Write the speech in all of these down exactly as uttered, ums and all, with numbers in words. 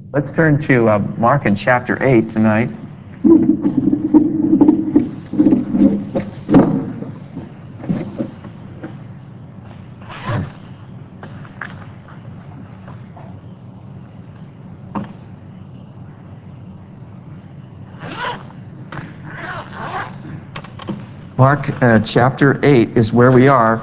Let's turn to uh, Mark in chapter eight tonight. Mark uh, chapter eight is where we are.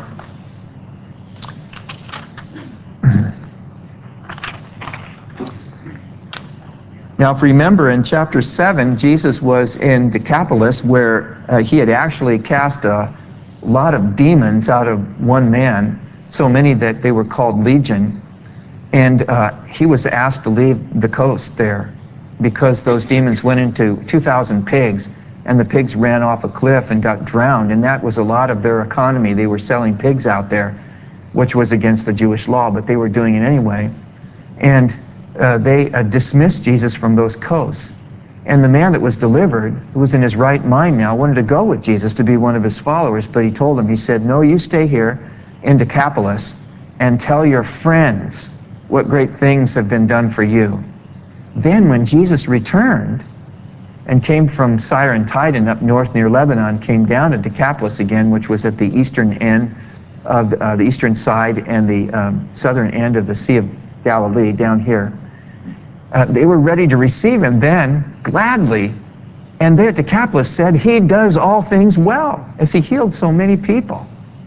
Now, if you remember, in chapter seven, Jesus was in Decapolis, where uh, he had actually cast a lot of demons out of one man, so many that they were called Legion. And uh, he was asked to leave the coast there because those demons went into two thousand pigs, and the pigs ran off a cliff and got drowned, and that was a lot of their economy. They were selling pigs out there, which was against the Jewish law, but they were doing it anyway. And uh, they uh, dismissed Jesus from those coasts. And the man that was delivered, who was in his right mind now, wanted to go with Jesus to be one of his followers, but he told him, he said, no, you stay here in Decapolis and tell your friends what great things have been done for you. Then when Jesus returned and came from Syre and Tidon up north near Lebanon, came down to Decapolis again, which was at the eastern end of uh, the eastern side and the um, southern end of the Sea of Galilee down here. Uh, they were ready to receive him then gladly, and there at Decapolis said, he does all things well, as he healed so many people.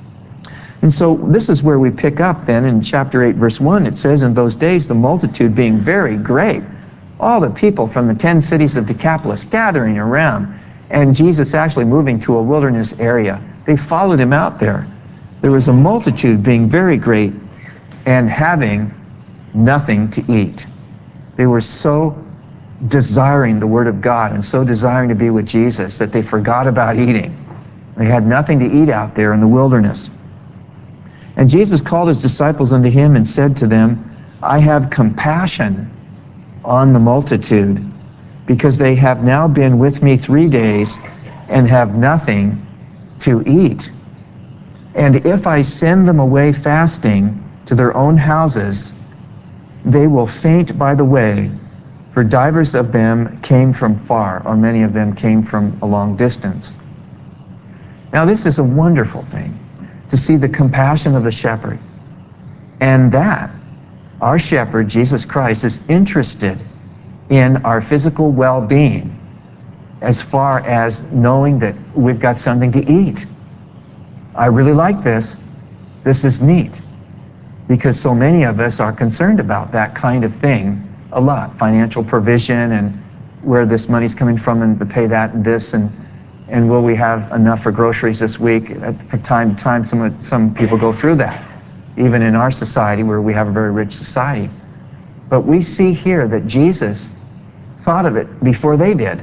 And so this is where we pick up then in chapter eight, verse one. It says, in those days the multitude being very great, all the people from the ten cities of Decapolis gathering around, and Jesus actually moving to a wilderness area. They followed him out there. There was a multitude being very great and having nothing to eat. They were so desiring the Word of God and so desiring to be with Jesus that they forgot about eating. They had nothing to eat out there in the wilderness. And Jesus called his disciples unto him and said to them, I have compassion on the multitude, because they have now been with me three days and have nothing to eat. And if I send them away fasting to their own houses, they will faint by the way, for divers of them came from far, or many of them came from a long distance. Now this is a wonderful thing, to see the compassion of the shepherd, and that our shepherd, Jesus Christ, is interested in our physical well-being as far as knowing that we've got something to eat. I really like this. This is neat, because so many of us are concerned about that kind of thing a lot. Financial provision and where this money's coming from and to pay that and this, and and will we have enough for groceries this week? From time to time, some, some people go through that, even in our society where we have a very rich society. But we see here that Jesus thought of it before they did.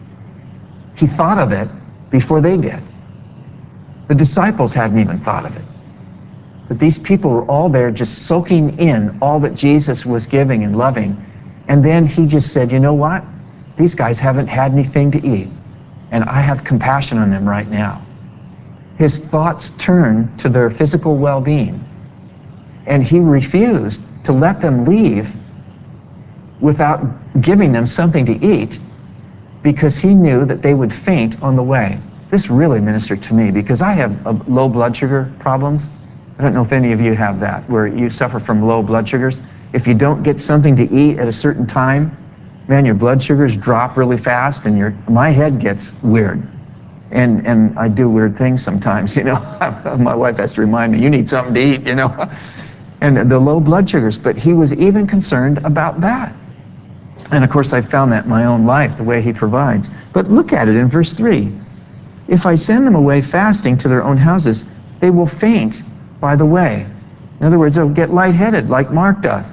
He thought of it before they did. The disciples hadn't even thought of it. But these people were all there just soaking in all that Jesus was giving and loving. And then he just said, you know what? These guys haven't had anything to eat, and I have compassion on them right now. His thoughts turned to their physical well-being, and he refused to let them leave without giving them something to eat, because he knew that they would faint on the way. This really ministered to me, because I have uh, low blood sugar problems. I don't know if any of you have that, where you suffer from low blood sugars. If you don't get something to eat at a certain time, man, your blood sugars drop really fast, and your my head gets weird. And and I do weird things sometimes, you know. My wife has to remind me, you need something to eat, you know. And the low blood sugars, but he was even concerned about that. And of course, I found that in my own life, the way he provides. But look at it in verse three. If I send them away fasting to their own houses, they will faint by the way. In other words, they'll get lightheaded like Mark does.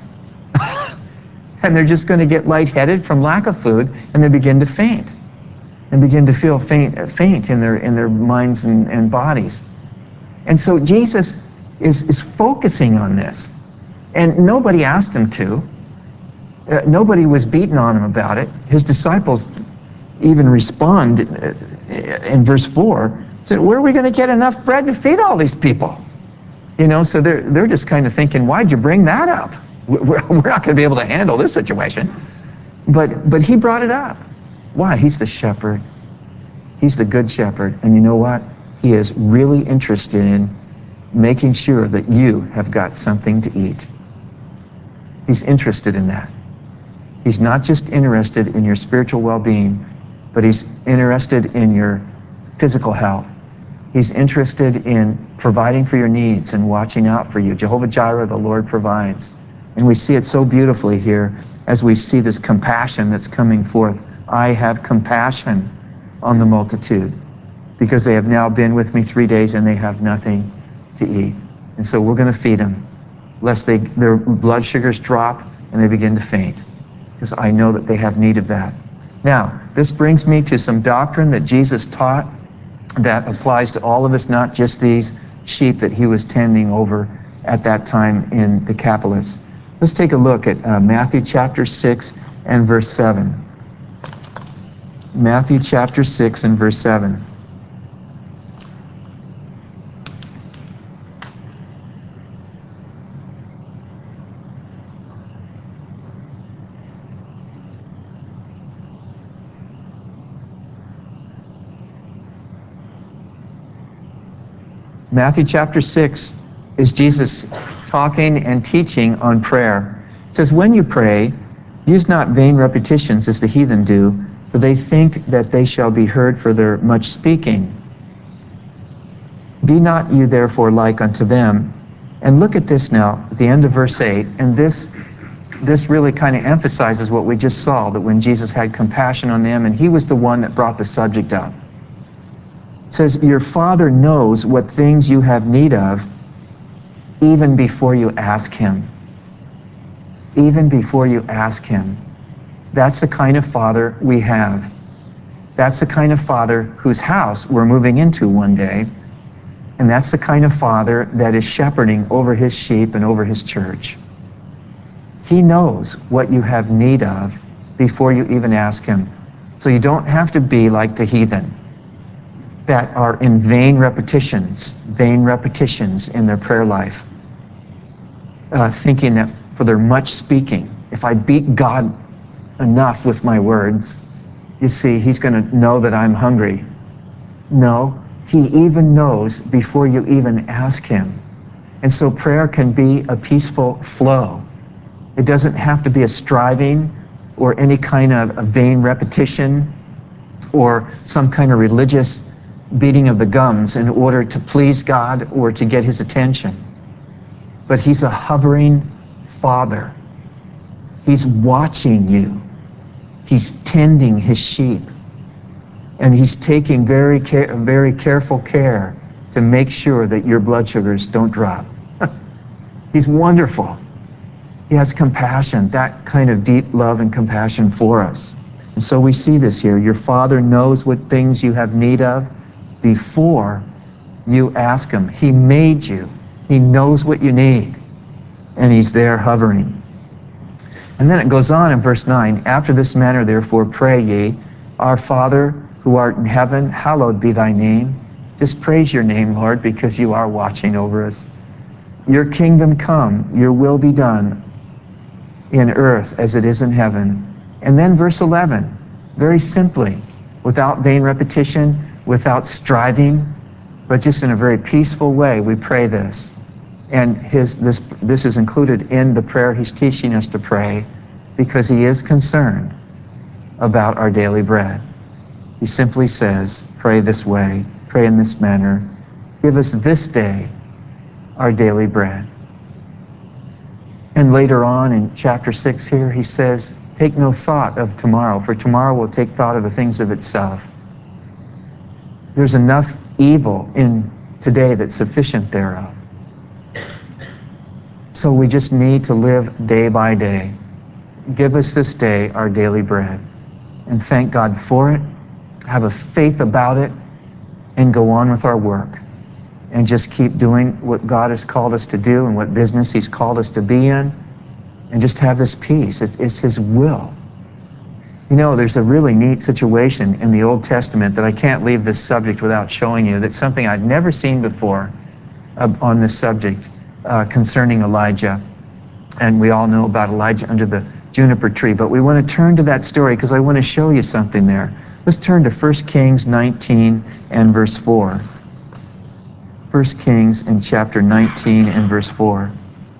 And they're just going to get lightheaded from lack of food, and they begin to faint. And begin to feel faint, faint in their in their minds and, and bodies. And so Jesus is, is focusing on this. And nobody asked him to. Uh, nobody was beaten on him about it. His disciples even respond uh, in verse four, said, where are we going to get enough bread to feed all these people? You know, so they're, they're just kind of thinking, why'd you bring that up? We're, we're not going to be able to handle this situation. But, but he brought it up. Why? He's the shepherd. He's the good shepherd. And you know what? He is really interested in making sure that you have got something to eat. He's interested in that. He's not just interested in your spiritual well-being, but he's interested in your physical health. He's interested in providing for your needs and watching out for you. Jehovah Jireh, the Lord provides. And we see it so beautifully here as we see this compassion that's coming forth. I have compassion on the multitude because they have now been with me three days and they have nothing to eat. And so we're going to feed them, lest they, their blood sugars drop and they begin to faint, because I know that they have need of that. Now, this brings me to some doctrine that Jesus taught that applies to all of us, not just these sheep that he was tending over at that time in Decapolis. Let's take a look at uh, Matthew chapter six and verse seven. Matthew chapter six and verse seven. Matthew chapter six is Jesus talking and teaching on prayer. It says, when you pray, use not vain repetitions as the heathen do, for they think that they shall be heard for their much speaking. Be not you therefore like unto them. And look at this now, at the end of verse eight, and this, this really kind of emphasizes what we just saw, that when Jesus had compassion on them, and he was the one that brought the subject up. It says, your Father knows what things you have need of even before you ask him. Even before you ask him. That's the kind of Father we have. That's the kind of Father whose house we're moving into one day. And that's the kind of Father that is shepherding over his sheep and over his church. He knows what you have need of before you even ask him. So you don't have to be like the heathen that are in vain repetitions, vain repetitions in their prayer life, uh, thinking that for their much speaking, if I beat God enough with my words, you see, he's going to know that I'm hungry. No, he even knows before you even ask him. And so prayer can be a peaceful flow. It doesn't have to be a striving or any kind of a vain repetition or some kind of religious beating of the gums in order to please God or to get his attention. But he's a hovering Father. He's watching you. He's tending his sheep. And he's taking very, care, very careful care to make sure that your blood sugars don't drop. He's wonderful. He has compassion, that kind of deep love and compassion for us. And so we see this here. Your Father knows what things you have need of before you ask him. He made you. He knows what you need. And he's there hovering. And then it goes on in verse nine, after this manner therefore pray ye, our Father who art in heaven, hallowed be thy name. Just praise your name, Lord, because you are watching over us. Your kingdom come, your will be done in earth as it is in heaven. And then verse eleven, very simply, without vain repetition, without striving, but just in a very peaceful way, we pray this. And his, this, this is included in the prayer he's teaching us to pray, because he is concerned about our daily bread. He simply says, pray this way, pray in this manner. Give us this day our daily bread. And later on in chapter six here, he says, take no thought of tomorrow, for tomorrow will take thought of the things of itself. There's enough evil in today that's sufficient thereof. So we just need to live day by day. Give us this day our daily bread. And thank God for it. Have a faith about it. And go on with our work. And just keep doing what God has called us to do and what business he's called us to be in. And just have this peace. It's, it's his will. You know, there's a really neat situation in the Old Testament that I can't leave this subject without showing you. That's something I'd never seen before uh, on this subject uh, concerning Elijah. And we all know about Elijah under the juniper tree. But we want to turn to that story because I want to show you something there. Let's turn to First Kings nineteen and verse four. First Kings in chapter nineteen and verse four.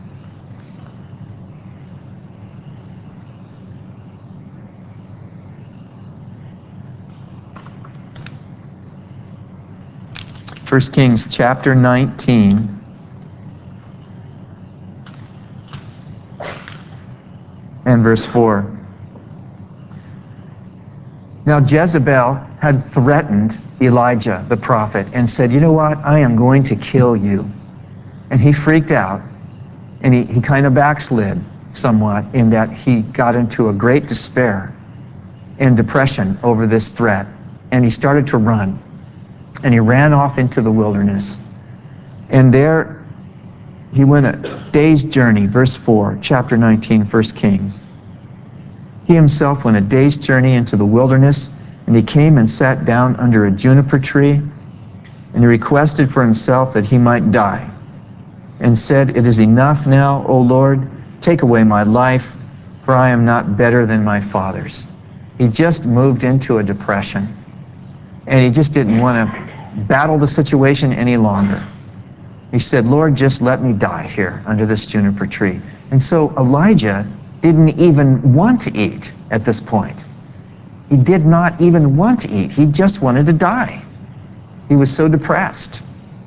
First Kings chapter nineteen and verse four. Now Jezebel had threatened Elijah the prophet and said, you know what, I am going to kill you. And he freaked out, and he, he kind of backslid somewhat in that he got into a great despair and depression over this threat. And he started to run. And he ran off into the wilderness. And there he went a day's journey, verse four, chapter nineteen, First Kings. He himself went a day's journey into the wilderness, and he came and sat down under a juniper tree, and he requested for himself that he might die, and said, it is enough now, O Lord, take away my life, for I am not better than my fathers. He just moved into a depression, and he just didn't want to battle the situation any longer. He said, Lord, just let me die here under this juniper tree. And so Elijah didn't even want to eat at this point. He did not even want to eat. He just wanted to die. He was so depressed.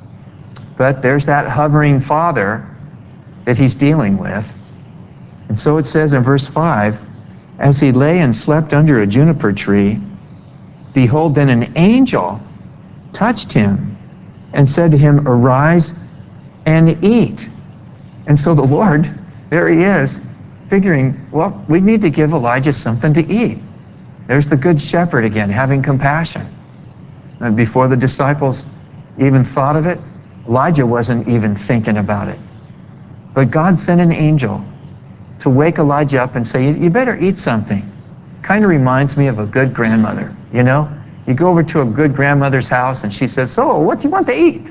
But there's that hovering father that he's dealing with. And so it says in verse five, as he lay and slept under a juniper tree, behold, then an angel touched him and said to him, arise and eat. And so the Lord, there he is, figuring, well, we need to give Elijah something to eat. There's the good shepherd again, having compassion. And before the disciples even thought of it, Elijah wasn't even thinking about it. But God sent an angel to wake Elijah up and say, you better eat something. Kind of reminds me of a good grandmother, you know? You go over to a good grandmother's house and she says, so, what do you want to eat?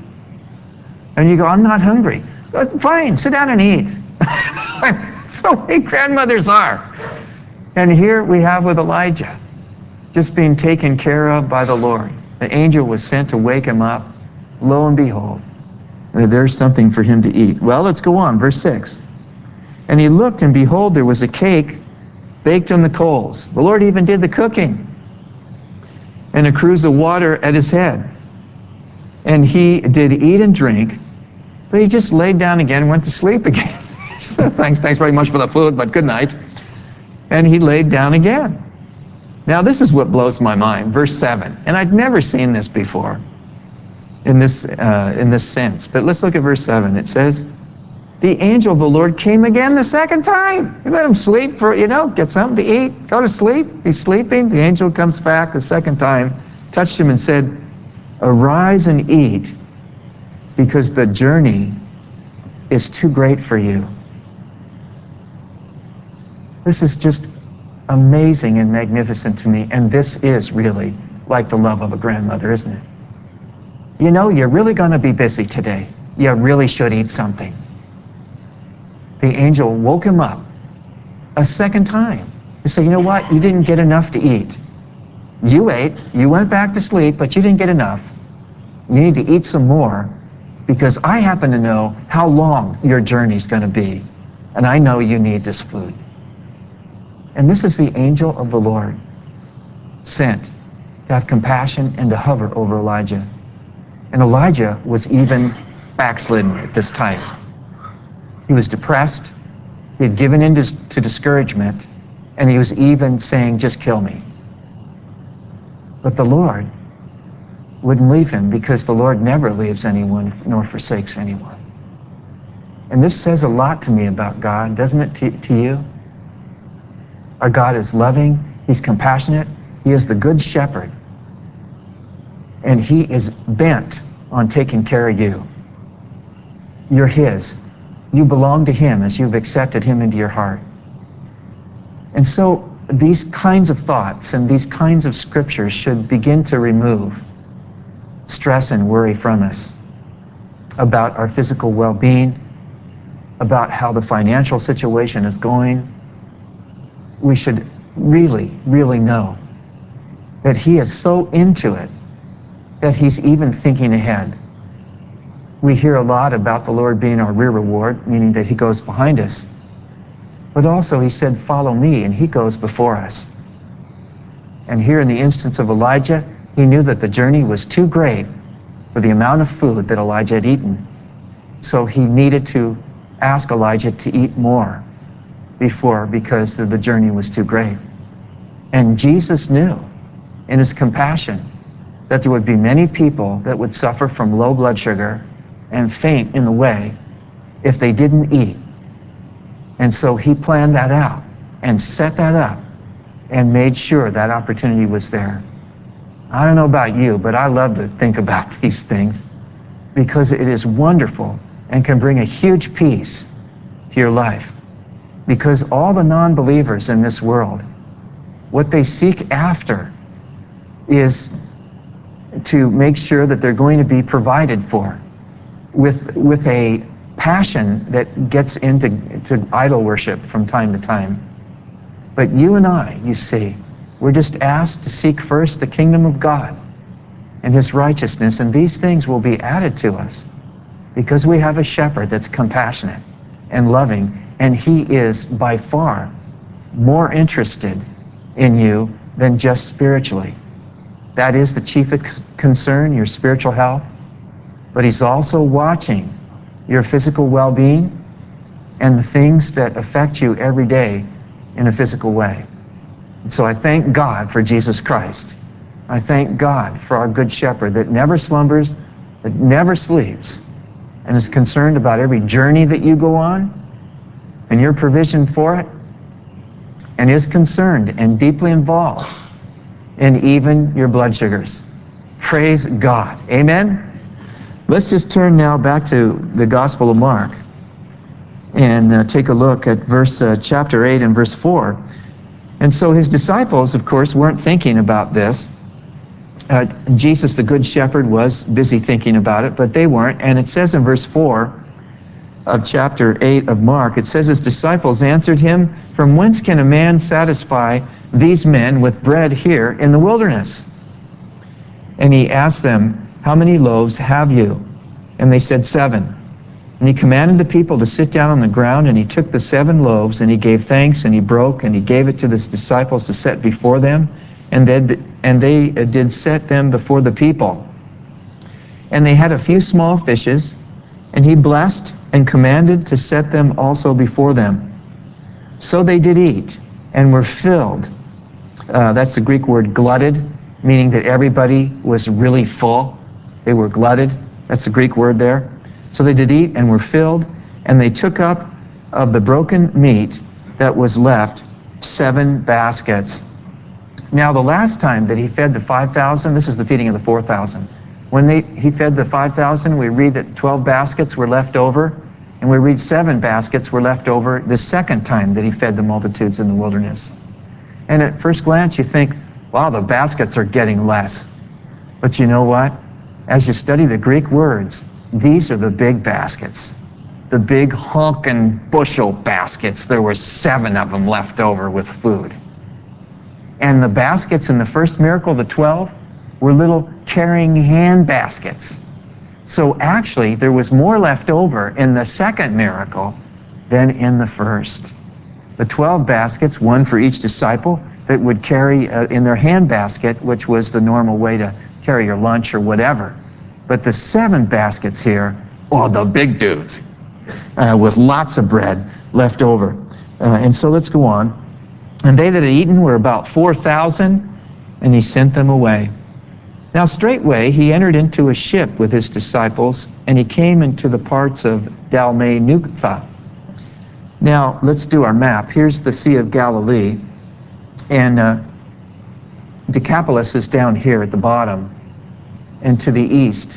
And you go, I'm not hungry. That's fine, sit down and eat. That's the way grandmothers are. And here we have with Elijah, just being taken care of by the Lord. The angel was sent to wake him up. Lo and behold, there's something for him to eat. Well, let's go on, verse six. And he looked, and behold, there was a cake baked on the coals. The Lord even did the cooking. And a cruse of water at his head. And he did eat and drink, but he just laid down again and went to sleep again. So thanks, thanks very much for the food, but good night. And he laid down again. Now this is what blows my mind, verse seven. And I'd never seen this before in this, uh, in this sense. But let's look at verse seven. It says, the angel of the Lord came again the second time. You let him sleep for, you know, get something to eat, go to sleep. He's sleeping. The angel comes back the second time, touched him and said, arise and eat, because the journey is too great for you. This is just amazing and magnificent to me, and this is really like the love of a grandmother, isn't it? You know, you're really going to be busy today. You really should eat something. The angel woke him up a second time. He said, you know what? You didn't get enough to eat. You ate, you went back to sleep, but you didn't get enough. You need to eat some more, because I happen to know how long your journey's going to be, and I know you need this food. And this is the angel of the Lord sent to have compassion and to hover over Elijah. And Elijah was even backslidden at this time. He was depressed, he had given in to, to discouragement, and he was even saying, just kill me. But the Lord wouldn't leave him, because the Lord never leaves anyone nor forsakes anyone. And this says a lot to me about God, doesn't it, to, to you? Our God is loving, he's compassionate, he is the good shepherd, and he is bent on taking care of you. You're his. You belong to him as you've accepted him into your heart. And so these kinds of thoughts and these kinds of scriptures should begin to remove stress and worry from us about our physical well-being, about how the financial situation is going, we should really, really know that he is so into it that he's even thinking ahead. We hear a lot about the Lord being our rear reward, meaning that he goes behind us. But also he said, follow me, and he goes before us. And here in the instance of Elijah, he knew that the journey was too great for the amount of food that Elijah had eaten. So he needed to ask Elijah to eat more before, because the journey was too great. And Jesus knew in his compassion that there would be many people that would suffer from low blood sugar and faint in the way if they didn't eat. And so he planned that out and set that up and made sure that opportunity was there. I don't know about you, but I love to think about these things because it is wonderful and can bring a huge peace to your life. Because all the non-believers in this world, what they seek after is to make sure that they're going to be provided for with, with a passion that gets into to idol worship from time to time. But you and I, you see, we're just asked to seek first the kingdom of God and his righteousness, and these things will be added to us because we have a shepherd that's compassionate and loving, and he is by far more interested in you than just spiritually. That is the chief concern, your spiritual health, but he's also watching your physical well-being and the things that affect you every day in a physical way. And so I thank God for Jesus Christ. I thank God for our good shepherd that never slumbers, that never sleeps, and is concerned about every journey that you go on and your provision for it, and is concerned and deeply involved in even your blood sugars. Praise God. Amen? Let's just turn now back to the Gospel of Mark and uh, take a look at verse uh, chapter eight and verse four. And so his disciples, of course, weren't thinking about this. Uh, Jesus, the Good Shepherd, was busy thinking about it, but they weren't. And it says in verse four of chapter eight of Mark, it says, his disciples answered him, from whence can a man satisfy these men with bread here in the wilderness? And he asked them, how many loaves have you? And they said, seven. And he commanded the people to sit down on the ground, and he took the seven loaves, and he gave thanks, and he broke, and he gave it to his disciples to set before them, and they, and they did set them before the people. And they had a few small fishes, and he blessed and commanded to set them also before them. So they did eat, and were filled. Uh, that's the Greek word glutted, meaning that everybody was really full. They were glutted. That's the Greek word there. So they did eat and were filled, and they took up of the broken meat that was left seven baskets. Now the last time that he fed the five thousand, this is the feeding of the four thousand. When they, he fed the five thousand, we read that twelve baskets were left over, and we read seven baskets were left over the second time that he fed the multitudes in the wilderness. And at first glance you think, wow, the baskets are getting less. But you know what? As you study the Greek words, these are the big baskets. The big honkin' bushel baskets. There were seven of them left over with food. And the baskets in the first miracle, the twelve, were little carrying hand baskets. So actually, there was more left over in the second miracle than in the first. The twelve baskets, one for each disciple, that would carry uh, in their hand basket, which was the normal way to carry your lunch or whatever. But the seven baskets here, oh, the big dudes, uh, with lots of bread left over. Uh, and so let's go on. And they that had eaten were about four thousand, and he sent them away. Now straightway he entered into a ship with his disciples, and he came into the parts of Dalmanutha. Now let's do our map. Here's the Sea of Galilee, and uh, Decapolis is down here at the bottom, and to the east,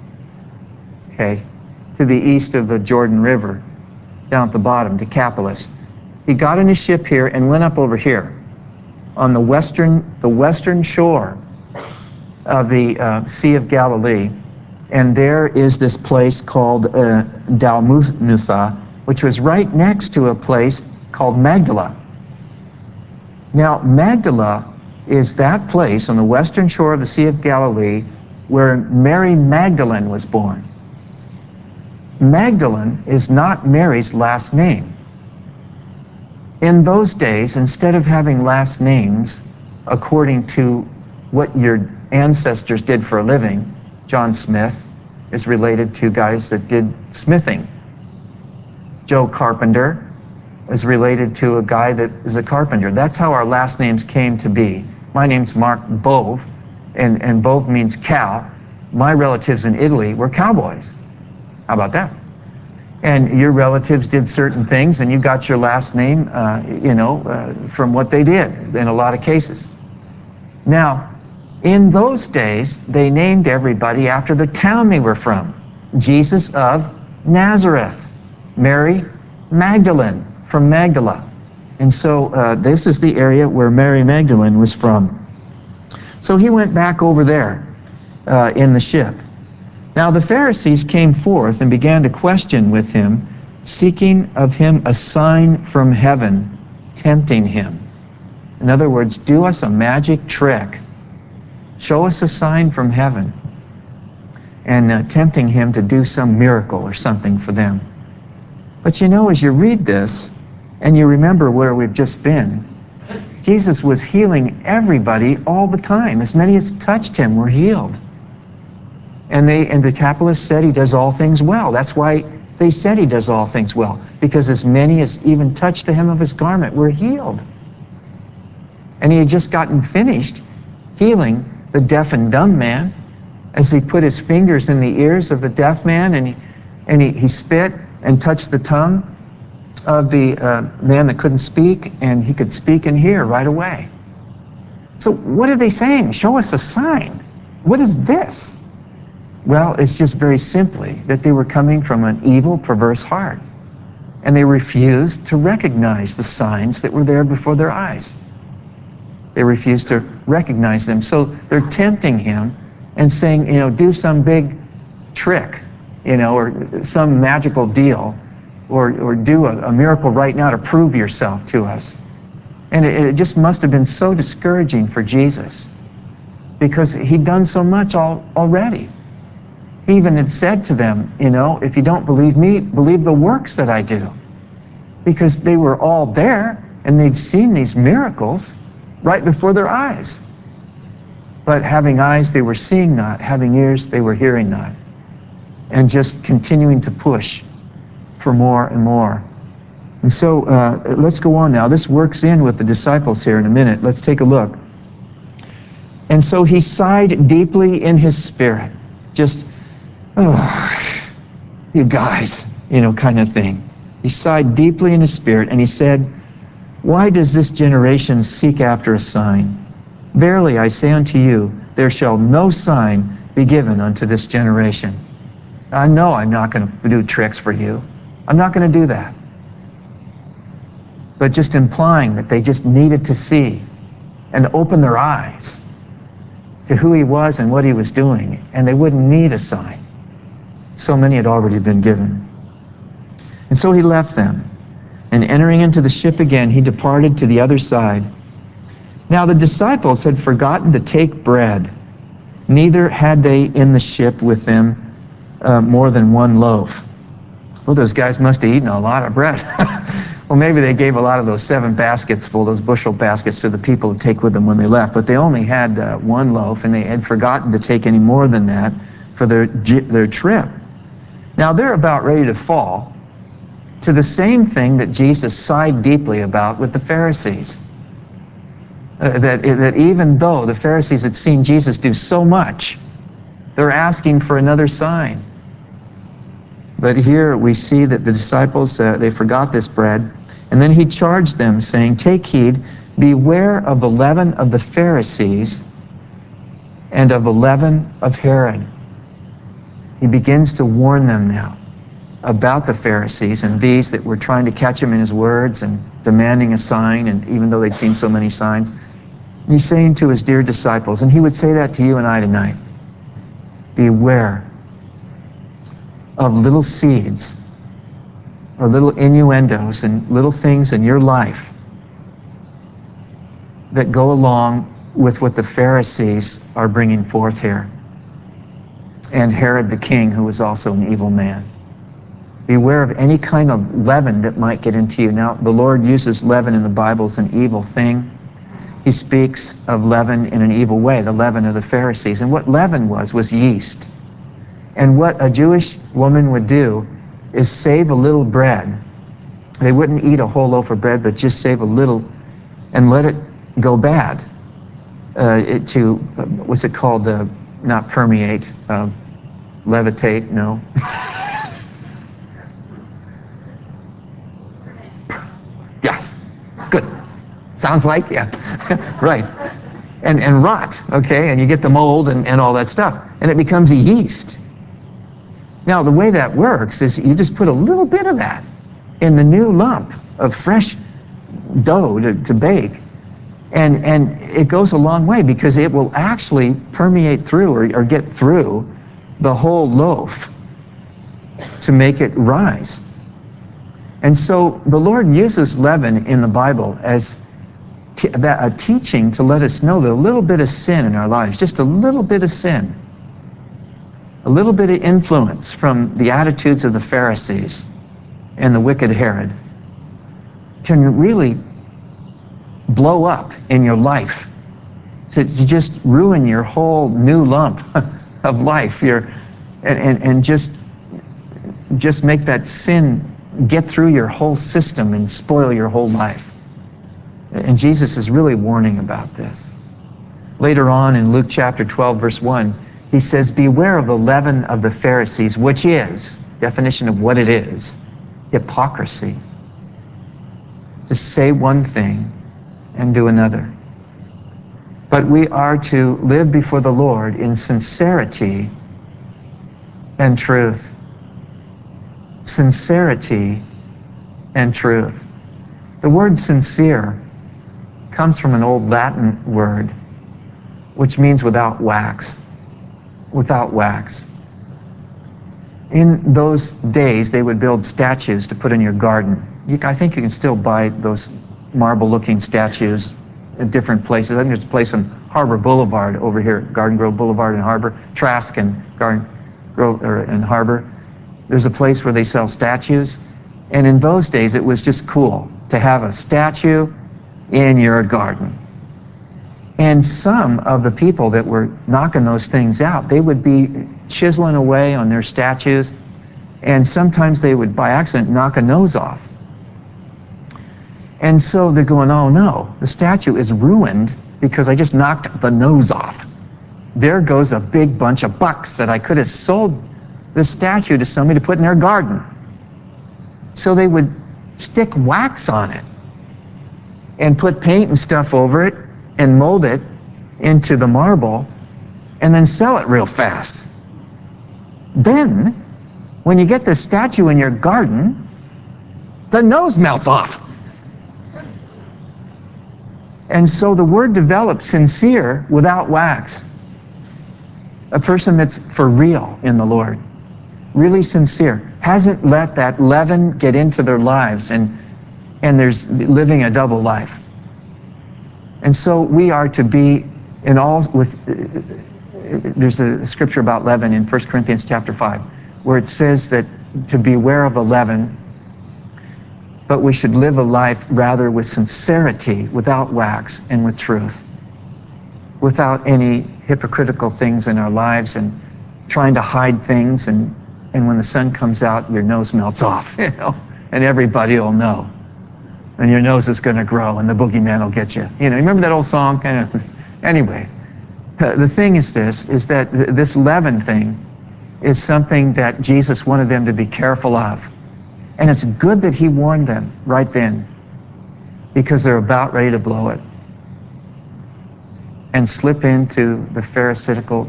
okay, to the east of the Jordan River, down at the bottom, Decapolis. He got in his ship here and went up over here on the western, the western shore of the uh, Sea of Galilee, and there is this place called uh, Dalmanutha, which was right next to a place called Magdala. Now, Magdala is that place on the western shore of the Sea of Galilee where Mary Magdalene was born. Magdalene is not Mary's last name. In those days, instead of having last names according to what your ancestors did for a living, John Smith is related to guys that did smithing. Joe Carpenter is related to a guy that is a carpenter. That's how our last names came to be. My name's Mark Bove, and, and Bove means cow. My relatives in Italy were cowboys. How about that? And your relatives did certain things, and you got your last name, uh, you know, uh, from what they did in a lot of cases. Now, in those days, they named everybody after the town they were from. Jesus of Nazareth, Mary Magdalene from Magdala. And so uh, this is the area where Mary Magdalene was from. So he went back over there uh, in the ship. Now the Pharisees came forth and began to question with him, seeking of him a sign from heaven, tempting him. In other words, do us a magic trick. Show us a sign from heaven. And uh, tempting him to do some miracle or something for them. But you know, as you read this, and you remember where we've just been, Jesus was healing everybody all the time. As many as touched him were healed. And they, and the Decapolis said he does all things well. That's why they said he does all things well, because as many as even touched the hem of his garment were healed. And he had just gotten finished healing the deaf and dumb man as he put his fingers in the ears of the deaf man, and he, and he, he spit and touched the tongue of the uh, man that couldn't speak, and he could speak and hear right away. So what are they saying? Show us a sign. What is this? Well, it's just very simply that they were coming from an evil, perverse heart. And they refused to recognize the signs that were there before their eyes. They refused to recognize them. So they're tempting him and saying, you know, do some big trick, you know, or some magical deal, or, or do a, a miracle right now to prove yourself to us. And it, it just must have been so discouraging for Jesus, because he'd done so much all, already. He even had said to them, you know, if you don't believe me, believe the works that I do. Because they were all there, and they'd seen these miracles right before their eyes. But having eyes, they were seeing not. Having ears, they were hearing not. And just continuing to push for more and more. And so uh, let's go on now. This works in with the disciples here in a minute. Let's take a look. And so he sighed deeply in his spirit. Just, oh, you guys, you know, kind of thing. He sighed deeply in his spirit, and he said, why does this generation seek after a sign? Verily I say unto you, there shall no sign be given unto this generation. I know I'm not going to do tricks for you. I'm not going to do that. But just implying that they just needed to see and open their eyes to who he was and what he was doing, and they wouldn't need a sign. So many had already been given. And so he left them, and entering into the ship again, he departed to the other side. Now the disciples had forgotten to take bread, neither had they in the ship with them uh, more than one loaf. Well, those guys must have eaten a lot of bread. Well, maybe they gave a lot of those seven baskets full, those bushel baskets, to the people to take with them when they left. But they only had uh, one loaf, and they had forgotten to take any more than that for their, their trip. Now they're about ready to fall to the same thing that Jesus sighed deeply about with the Pharisees. Uh, that, that even though the Pharisees had seen Jesus do so much, they're asking for another sign. But here we see that the disciples, uh, they forgot this bread. And then he charged them, saying, take heed, beware of the leaven of the Pharisees and of the leaven of Herod. He begins to warn them now about the Pharisees and these that were trying to catch him in his words and demanding a sign, and even though they'd seen so many signs. And he's saying to his dear disciples, and he would say that to you and I tonight, beware of little seeds or little innuendos and little things in your life that go along with what the Pharisees are bringing forth here. And Herod the king, who was also an evil man. Beware of any kind of leaven that might get into you. Now, the Lord uses leaven in the Bible as an evil thing. He speaks of leaven in an evil way, the leaven of the Pharisees. And what leaven was, was yeast. And what a Jewish woman would do is save a little bread. They wouldn't eat a whole loaf of bread, but just save a little and let it go bad. Uh, it to, what's it called? Uh, not permeate, uh, levitate, no. Yes, good. Sounds like, yeah, right. And, and rot, okay, and you get the mold and, and all that stuff. And it becomes a yeast. Now, the way that works is you just put a little bit of that in the new lump of fresh dough to, to bake. And, and it goes a long way because it will actually permeate through or, or get through the whole loaf to make it rise. And so the Lord uses leaven in the Bible as t that, a teaching to let us know that a little bit of sin in our lives, just a little bit of sin, a little bit of influence from the attitudes of the Pharisees and the wicked Herod can really blow up in your life to, to just ruin your whole new lump of life your, and, and, and just, just make that sin get through your whole system and spoil your whole life. And Jesus is really warning about this. Later on in Luke chapter twelve, verse one, he says, beware of the leaven of the Pharisees, which is, definition of what it is, hypocrisy. To say one thing and do another. But we are to live before the Lord in sincerity and truth. Sincerity and truth. The word sincere comes from an old Latin word, which means without wax. Without wax. In those days, they would build statues to put in your garden. You, I think you can still buy those marble-looking statues at different places. I think there's a place on Harbor Boulevard over here, Garden Grove Boulevard and Harbor, Trask and Garden Grove or, and Harbor. There's a place where they sell statues. And in those days, it was just cool to have a statue in your garden. And some of the people that were knocking those things out, they would be chiseling away on their statues, and sometimes they would, by accident, knock a nose off. And so they're going, oh no, the statue is ruined because I just knocked the nose off. There goes a big bunch of bucks that I could have sold this statue to somebody to put in their garden. So they would stick wax on it and put paint and stuff over it and mold it into the marble and then sell it real fast. Then, when you get the statue in your garden, the nose melts off. And so the word developed, sincere without wax. A person that's for real in the Lord, really sincere, hasn't let that leaven get into their lives and, and there's living a double life. And so we are to be in all with, uh, there's a scripture about leaven in First Corinthians chapter five, where it says that to beware of the leaven, but we should live a life rather with sincerity, without wax, and with truth, without any hypocritical things in our lives and trying to hide things, and, and when the sun comes out, your nose melts off, you know, and everybody will know. And your nose is going to grow, and the boogeyman will get you. You know, remember that old song? Anyway, the thing is this, is that this leaven thing is something that Jesus wanted them to be careful of. And it's good that he warned them right then, because they're about ready to blow it and slip into the pharisaical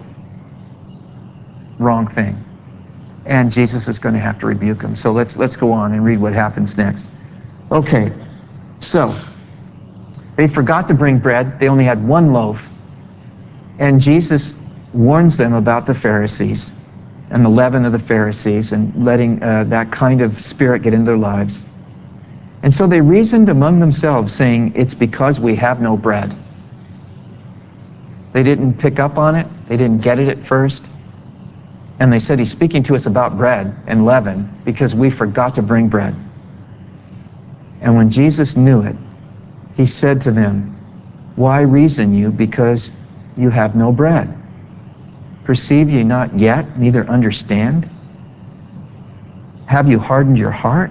wrong thing. And Jesus is going to have to rebuke them. So let's, let's go on and read what happens next. Okay. So, they forgot to bring bread. They only had one loaf. And Jesus warns them about the Pharisees and the leaven of the Pharisees and letting uh, that kind of spirit get into their lives. And so they reasoned among themselves, saying, it's because we have no bread. They didn't pick up on it. They didn't get it at first. And they said, he's speaking to us about bread and leaven because we forgot to bring bread. And when Jesus knew it, he said to them, why reason you because you have no bread? Perceive ye not yet, neither understand? Have you hardened your heart?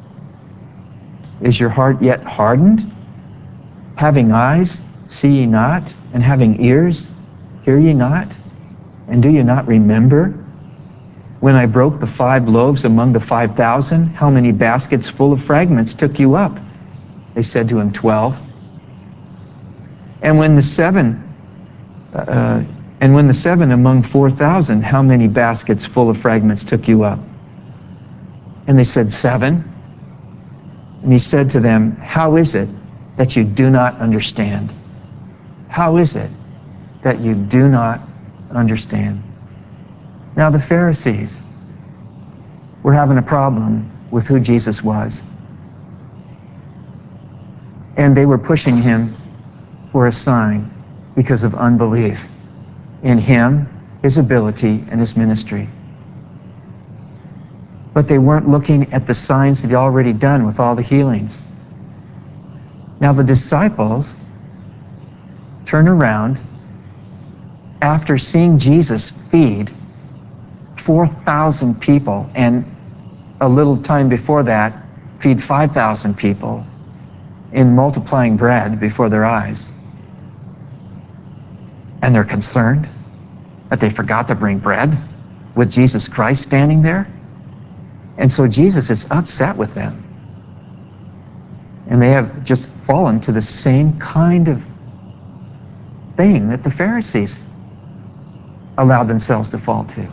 Is your heart yet hardened? Having eyes, see ye not? And having ears, hear ye not? And do ye not remember? When I broke the five loaves among the five thousand, how many baskets full of fragments took you up? They said to him, twelve. And when the seven, uh, and when the seven among four thousand, how many baskets full of fragments took you up? And they said, seven. And he said to them, how is it that you do not understand? How is it that you do not understand? Now the Pharisees were having a problem with who Jesus was. And they were pushing him for a sign because of unbelief in him, his ability, and his ministry. But they weren't looking at the signs that he'd already done with all the healings. Now the disciples turn around after seeing Jesus feed four thousand people, and a little time before that, feed five thousand people in multiplying bread before their eyes. And they're concerned that they forgot to bring bread with Jesus Christ standing there. And so Jesus is upset with them. And they have just fallen to the same kind of thing that the Pharisees allowed themselves to fall to.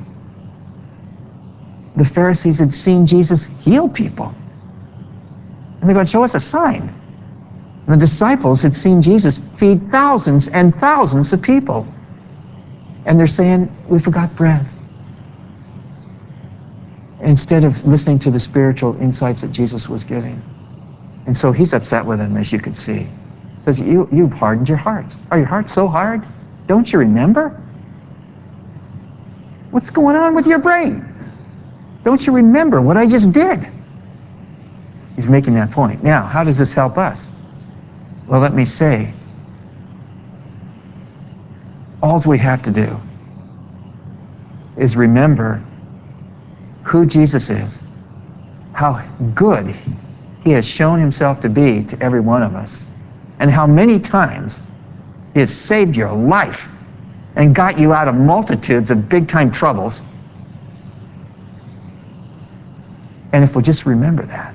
The Pharisees had seen Jesus heal people. And they're going, show us a sign. And the disciples had seen Jesus feed thousands and thousands of people. And they're saying, we forgot bread. Instead of listening to the spiritual insights that Jesus was giving. And so he's upset with them, as you can see. He says, you, you've hardened your hearts. Are your hearts so hard? Don't you remember? What's going on with your brain? Don't you remember what I just did? He's making that point. Now, how does this help us? Well, let me say, all we have to do is remember who Jesus is, how good he has shown himself to be to every one of us, and how many times he has saved your life and got you out of multitudes of big-time troubles. And if we'll just remember that,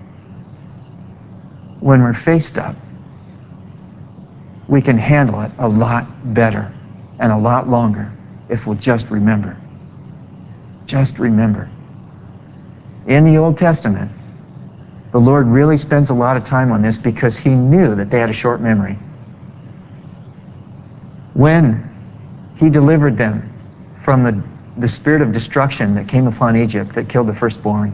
when we're faced up, we can handle it a lot better and a lot longer if we'll just remember. Just remember. In the Old Testament, the Lord really spends a lot of time on this because he knew that they had a short memory. When he delivered them from the, the spirit of destruction that came upon Egypt that killed the firstborn,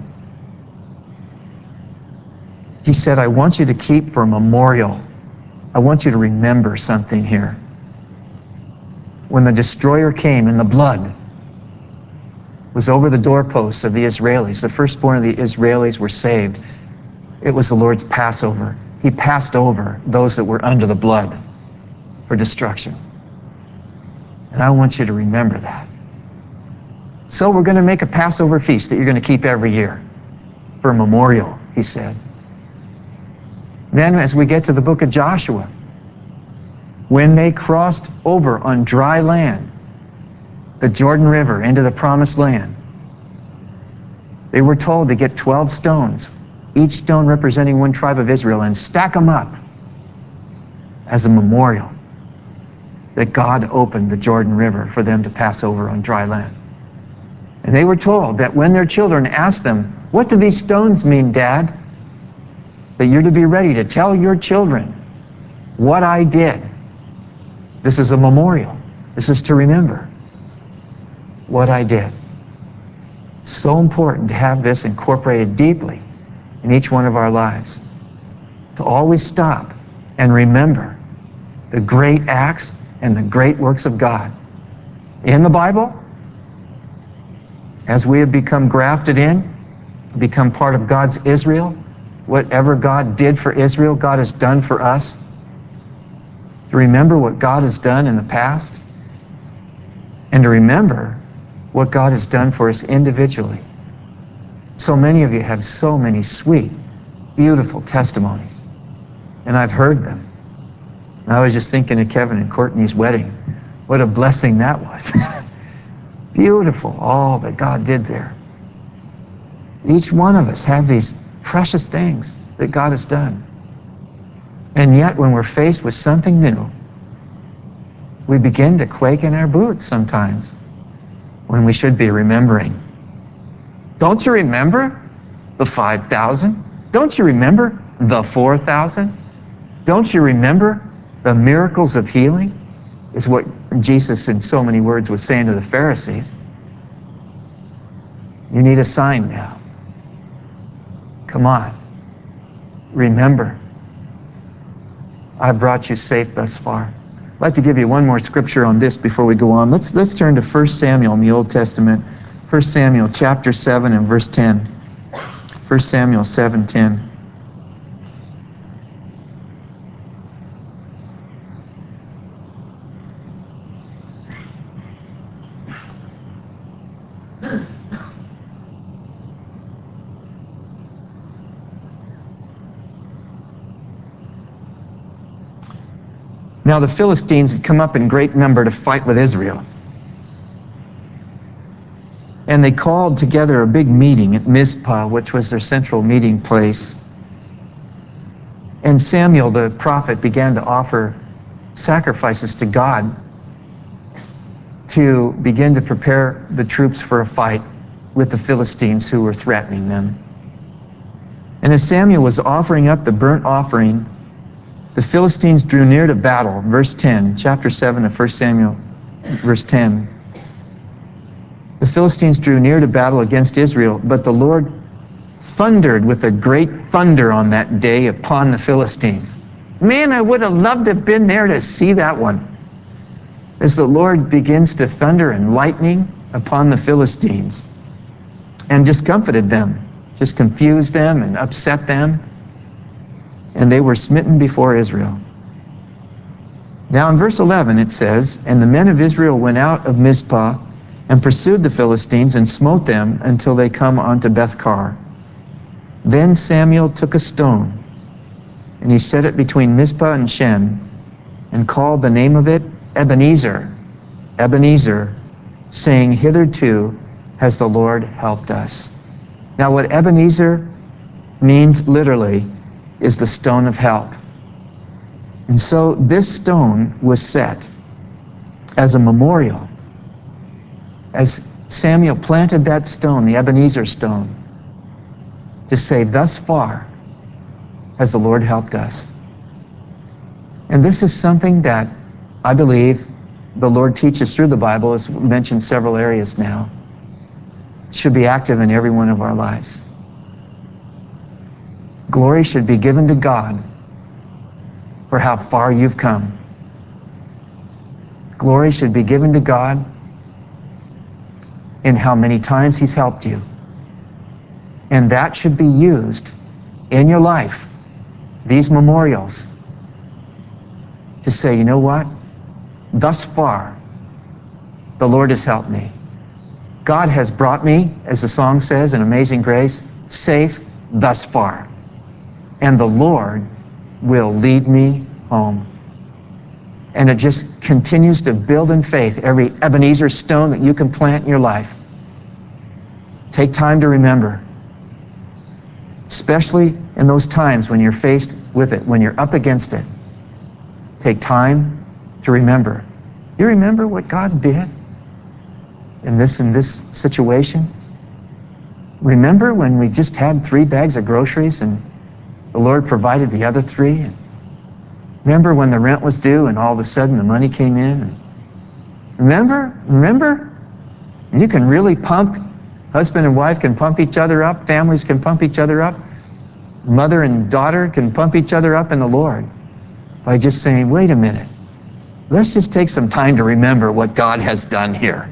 he said, I want you to keep for a memorial. I want you to remember something here. When the destroyer came and the blood was over the doorposts of the Israelis, the firstborn of the Israelis were saved. It was the Lord's Passover. He passed over those that were under the blood for destruction. And I want you to remember that. So we're going to make a Passover feast that you're going to keep every year for a memorial, he said. Then as we get to the book of Joshua, when they crossed over on dry land, the Jordan River into the promised land, they were told to get twelve stones, each stone representing one tribe of Israel, and stack them up as a memorial that God opened the Jordan River for them to pass over on dry land. And they were told that when their children asked them, what do these stones mean, Dad? That you're to be ready to tell your children what I did. This is a memorial. This is to remember what I did. So important to have this incorporated deeply in each one of our lives. To always stop and remember the great acts and the great works of God. In the Bible, as we have become grafted in, become part of God's Israel, whatever God did for Israel, God has done for us. To remember what God has done in the past, and to remember what God has done for us individually. So many of you have so many sweet, beautiful testimonies, and I've heard them. I was just thinking of Kevin and Courtney's wedding. What a blessing that was. Beautiful, all that God did there. Each one of us have these precious things that God has done. And yet when we're faced with something new, we begin to quake in our boots sometimes when we should be remembering. Don't you remember the five thousand? Don't you remember the four thousand? Don't you remember the miracles of healing? Is what Jesus in so many words was saying to the Pharisees. You need a sign now. Come on. Remember. I brought you safe thus far. I'd like to give you one more scripture on this before we go on. Let's, let's turn to First Samuel in the Old Testament. First Samuel chapter seven and verse ten. First Samuel seven ten. Now the Philistines had come up in great number to fight with Israel. And they called together a big meeting at Mizpah, which was their central meeting place. And Samuel the prophet began to offer sacrifices to God to begin to prepare the troops for a fight with the Philistines who were threatening them. And as Samuel was offering up the burnt offering, the Philistines drew near to battle. Verse ten, chapter seven of First Samuel, verse ten. The Philistines drew near to battle against Israel, but the Lord thundered with a great thunder on that day upon the Philistines. Man, I would have loved to have been there to see that one. As the Lord begins to thunder and lightning upon the Philistines and discomfited them, just confused them and upset them. And they were smitten before Israel. Now in verse eleven it says, and the men of Israel went out of Mizpah and pursued the Philistines and smote them until they come unto Bethkar. Then Samuel took a stone and he set it between Mizpah and Shen and called the name of it Ebenezer, Ebenezer, saying, hitherto has the Lord helped us. Now what Ebenezer means literally is the stone of help. And so this stone was set as a memorial. As Samuel planted that stone, the Ebenezer stone, to say, thus far has the Lord helped us. And this is something that I believe the Lord teaches through the Bible, as mentioned several areas now. It should be active in every one of our lives. Glory should be given to God for how far you've come. Glory should be given to God in how many times He's helped you. And that should be used in your life, these memorials, to say, you know what? Thus far, the Lord has helped me. God has brought me, as the song says in Amazing Grace, safe thus far. And the Lord will lead me home. And it just continues to build in faith every Ebenezer stone that you can plant in your life. Take time to remember, especially in those times when you're faced with it, when you're up against it. Take time to remember. You remember what God did in this in this situation? Remember when we just had three bags of groceries and the Lord provided the other three? And remember when the rent was due and all of a sudden the money came in? And remember? Remember? And you can really pump, husband and wife can pump each other up, families can pump each other up, mother and daughter can pump each other up in the Lord by just saying, wait a minute, Let's just take some time to remember what God has done here.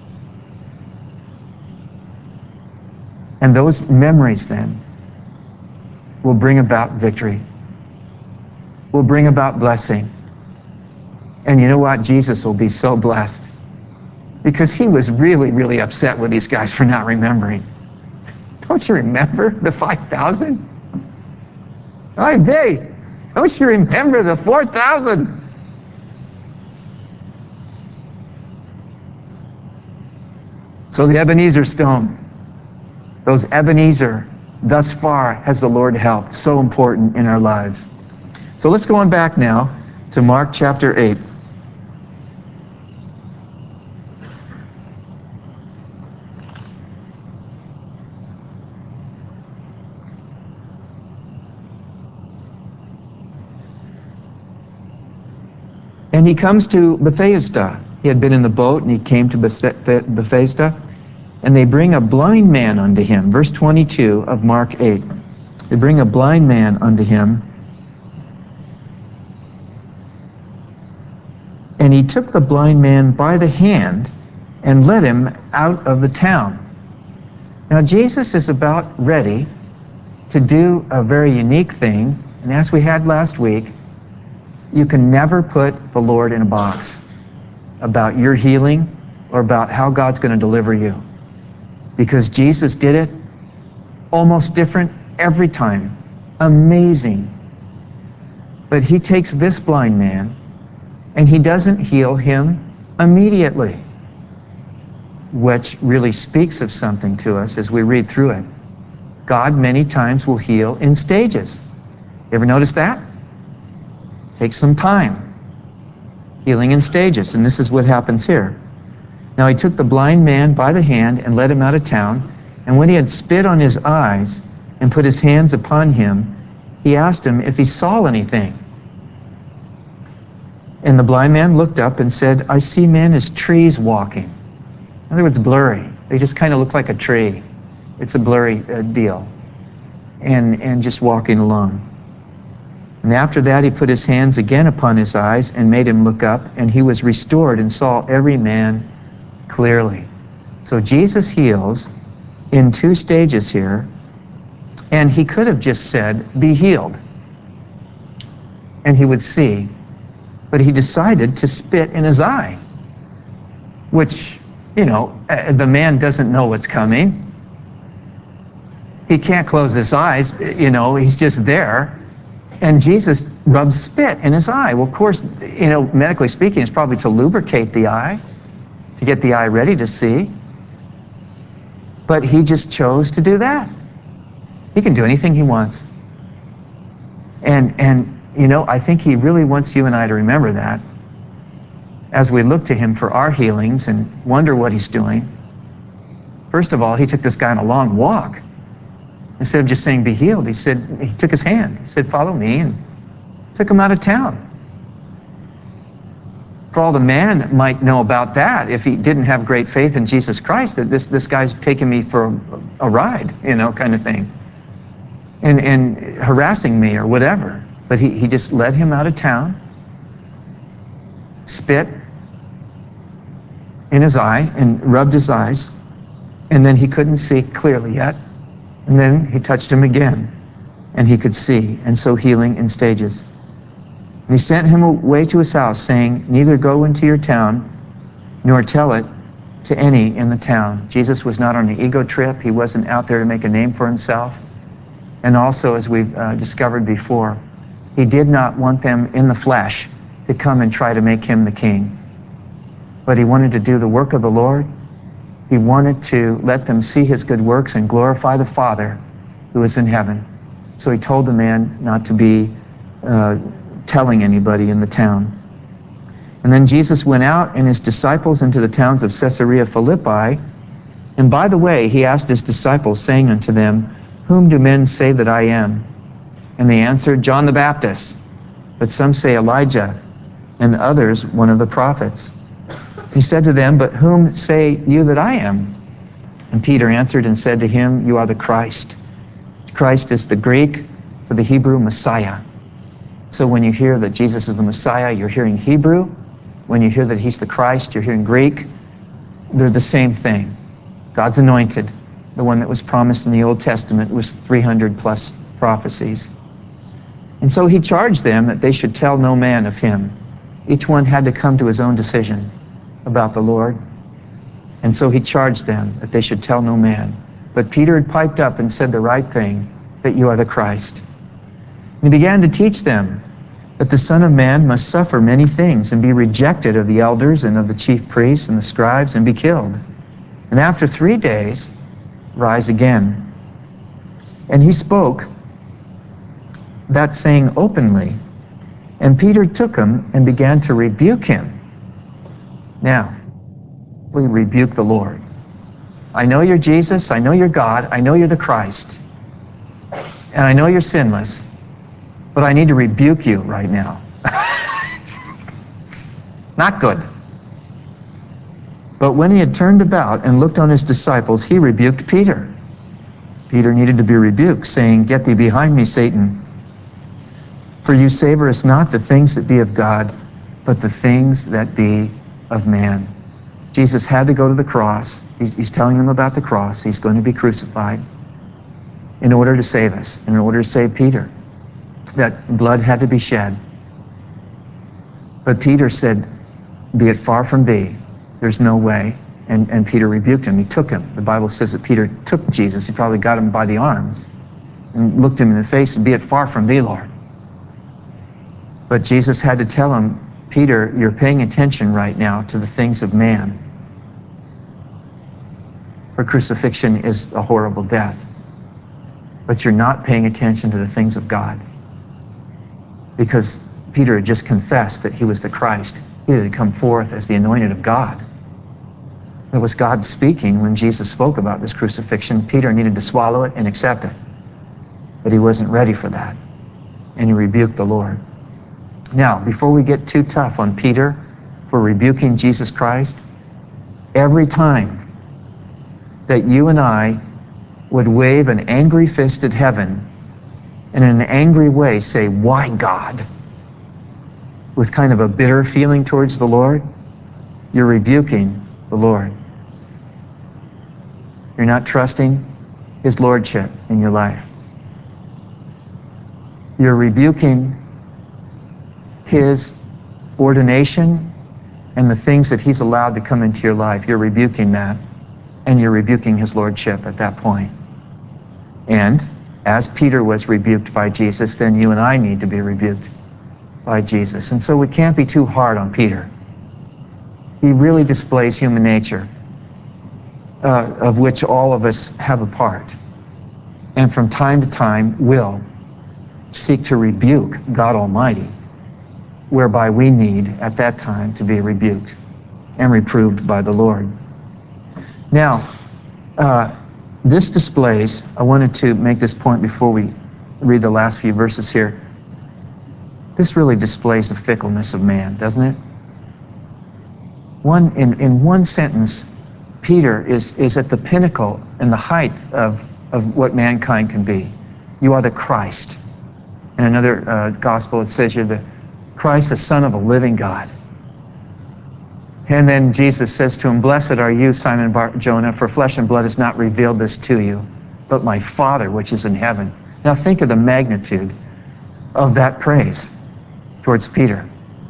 And those memories then will bring about victory, will bring about blessing. And you know what? Jesus will be so blessed because he was really, really upset with these guys for not remembering. Don't you remember the five thousand? Ay, they, don't you remember the four thousand? So the Ebenezer stone, those Ebenezer, thus far has the Lord helped, so important in our lives. So let's go on back now to Mark chapter eight. And he comes to Bethesda. He had been in the boat, and he came to Bethesda, and they bring a blind man unto him. Verse twenty-two of Mark eight. They bring a blind man unto him, and he took the blind man by the hand and led him out of the town. Now Jesus is about ready to do a very unique thing, and as we had last week, you can never put the Lord in a box about your healing or about how God's going to deliver you. Because Jesus did it almost different every time. Amazing. But he takes this blind man and he doesn't heal him immediately, which really speaks of something to us as we read through it. God many times will heal in stages. You ever notice that? Takes some time. Healing in stages, and this is what happens here. Now he took the blind man by the hand and led him out of town, and when he had spit on his eyes and put his hands upon him, he asked him if he saw anything. And the blind man looked up and said, I see men as trees walking. In other words, blurry. They just kind of look like a tree. It's a blurry uh, deal. And, and just walking along. And after that he put his hands again upon his eyes and made him look up, and he was restored and saw every man clearly. So Jesus heals in two stages here, and he could have just said, be healed, and he would see. But he decided to spit in his eye, which, you know, the man doesn't know what's coming. He can't close his eyes, you know, he's just there. And Jesus rubs spit in his eye. Well, of course, you know, medically speaking, it's probably to lubricate the eye, to get the eye ready to see. But he just chose to do that. He can do anything he wants. And, and you know, I think he really wants you and I to remember that as we look to him for our healings and wonder what he's doing. First of all, he took this guy on a long walk. Instead of just saying, be healed, he said, he took his hand. He said, follow me, and took him out of town. For all the man might know about that, if he didn't have great faith in Jesus Christ, that this, this guy's taking me for a, a ride, you know, kind of thing. And, and harassing me or whatever. But he, he just led him out of town, spit in his eye, and rubbed his eyes, and then he couldn't see clearly yet. And then he touched him again, and he could see, and so healing in stages. And he sent him away to his house, saying, neither go into your town, nor tell it to any in the town. Jesus was not on an ego trip. He wasn't out there to make a name for himself. And also, as we've uh, discovered before, he did not want them in the flesh to come and try to make him the king. But he wanted to do the work of the Lord. He wanted to let them see his good works and glorify the Father who is in heaven. So he told the man not to be uh, telling anybody in the town. And then Jesus went out and his disciples into the towns of Caesarea Philippi. And by the way, he asked his disciples, saying unto them, whom do men say that I am? And they answered, John the Baptist, but some say Elijah, and others one of the prophets. He said to them, but whom say you that I am? And Peter answered and said to him, you are the Christ. Christ is the Greek for the Hebrew Messiah. So when you hear that Jesus is the Messiah, you're hearing Hebrew, when you hear that he's the Christ, you're hearing Greek, they're the same thing. God's anointed, the one that was promised in the Old Testament, was three hundred plus prophecies. And so he charged them that they should tell no man of him. Each one had to come to his own decision about the Lord. And so he charged them that they should tell no man. But Peter had piped up and said the right thing, that you are the Christ. And he began to teach them that the Son of Man must suffer many things and be rejected of the elders and of the chief priests and the scribes and be killed. And after three days, rise again. And he spoke that saying openly. And Peter took him and began to rebuke him. Now, we rebuke the Lord. I know you're Jesus, I know you're God, I know you're the Christ, and I know you're sinless, but I need to rebuke you right now. Not good. But when he had turned about and looked on his disciples, he rebuked Peter. Peter needed to be rebuked, saying, "Get thee behind me, Satan, for you savorest not the things that be of God, but the things that be of man." Jesus had to go to the cross. He's, he's telling them about the cross. He's going to be crucified in order to save us, in order to save Peter. That blood had to be shed. But Peter said, "Be it far from thee. There's no way." And, and Peter rebuked him. He took him. The Bible says that Peter took Jesus. He probably got him by the arms and looked him in the face and, "Be it far from thee, Lord." But Jesus had to tell him, "Peter, you're paying attention right now to the things of man. For crucifixion is a horrible death. But you're not paying attention to the things of God." Because Peter had just confessed that he was the Christ. He had come forth as the anointed of God. It was God speaking when Jesus spoke about this crucifixion. Peter needed to swallow it and accept it. But he wasn't ready for that. And he rebuked the Lord. Now, before we get too tough on Peter for rebuking Jesus Christ, every time that you and I would wave an angry fist at heaven and in an angry way say, "Why, God?" with kind of a bitter feeling towards the Lord, you're rebuking the Lord. You're not trusting his lordship in your life. You're rebuking his ordination and the things that he's allowed to come into your life. You're rebuking that, and you're rebuking his lordship at that point. And as Peter was rebuked by Jesus, then you and I need to be rebuked by Jesus. And so we can't be too hard on Peter. He really displays human nature, uh, of which all of us have a part, and from time to time will seek to rebuke God Almighty, whereby we need at that time to be rebuked and reproved by the Lord. Now, uh, this displays, I wanted to make this point before we read the last few verses here. This really displays the fickleness of man, doesn't it? One, in, in one sentence, Peter is, is at the pinnacle and the height of, of what mankind can be. You are the Christ. In another uh, gospel, it says you're the Christ, the Son of a living God. And then Jesus says to him, "Blessed are you, Simon Bar-Jonah, for flesh and blood has not revealed this to you, but my Father which is in heaven." Now think of the magnitude of that praise towards Peter.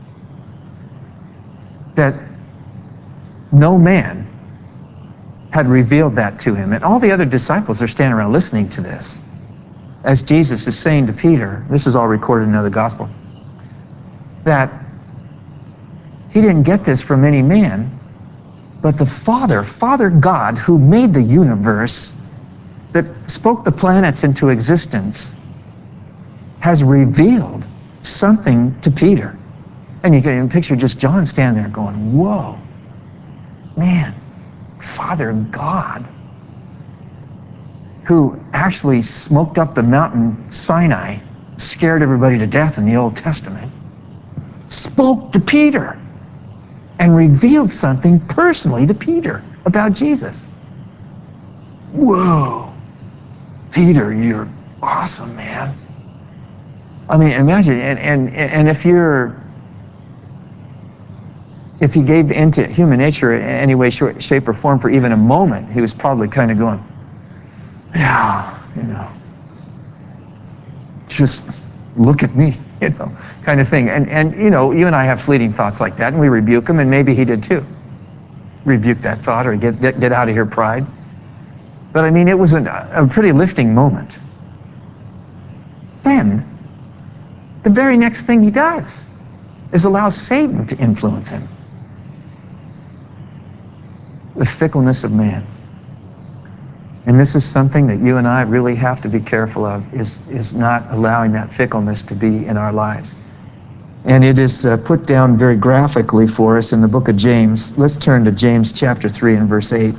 That no man had revealed that to him. And all the other disciples are standing around listening to this. As Jesus is saying to Peter, this is all recorded in another gospel, that he didn't get this from any man, but the Father, Father God, who made the universe, that spoke the planets into existence, has revealed something to Peter. And you can picture just John standing there going, "Whoa, man, Father God, who actually smoked up the mountain Sinai, scared everybody to death in the Old Testament, spoke to Peter and revealed something personally to Peter about Jesus." Whoa, Peter, you're awesome, man. I mean, imagine, and, and, and if you're if he gave into human nature in any way, shape, or form for even a moment, he was probably kind of going, yeah, you know, just look at me, you know, kind of thing. And, and you know, you and I have fleeting thoughts like that, and we rebuke them, and maybe he did too. Rebuke that thought, or get, get, get out of here, pride. But I mean, it was an, a pretty lifting moment. Then, the very next thing he does is allow Satan to influence him. The fickleness of man. And this is something that you and I really have to be careful of, is, is not allowing that fickleness to be in our lives. And it is uh, put down very graphically for us in the book of James. Let's turn to James chapter three and verse eight.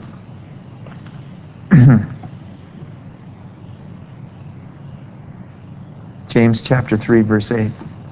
James chapter three, verse eight.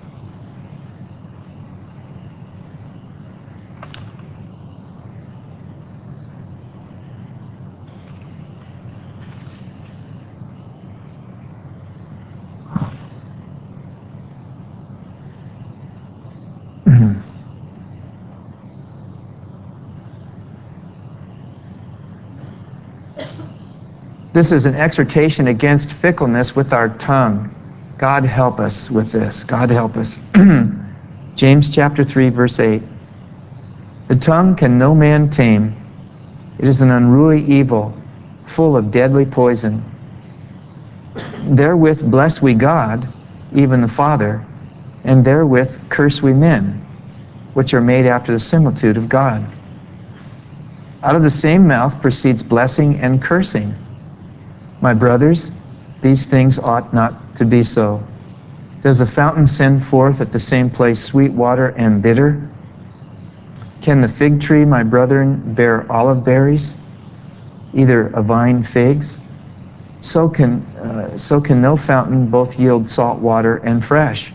This is an exhortation against fickleness with our tongue. God help us with this. God help us. James chapter three, verse eight. The tongue can no man tame. It is an unruly evil, full of deadly poison. Therewith bless we God, even the Father, and therewith curse we men, which are made after the similitude of God. Out of the same mouth proceeds blessing and cursing. My brothers, these things ought not to be so. Does a fountain send forth at the same place sweet water and bitter? Can the fig tree, my brethren, bear olive berries, either a vine figs? So can, uh, so can no fountain both yield salt water and fresh.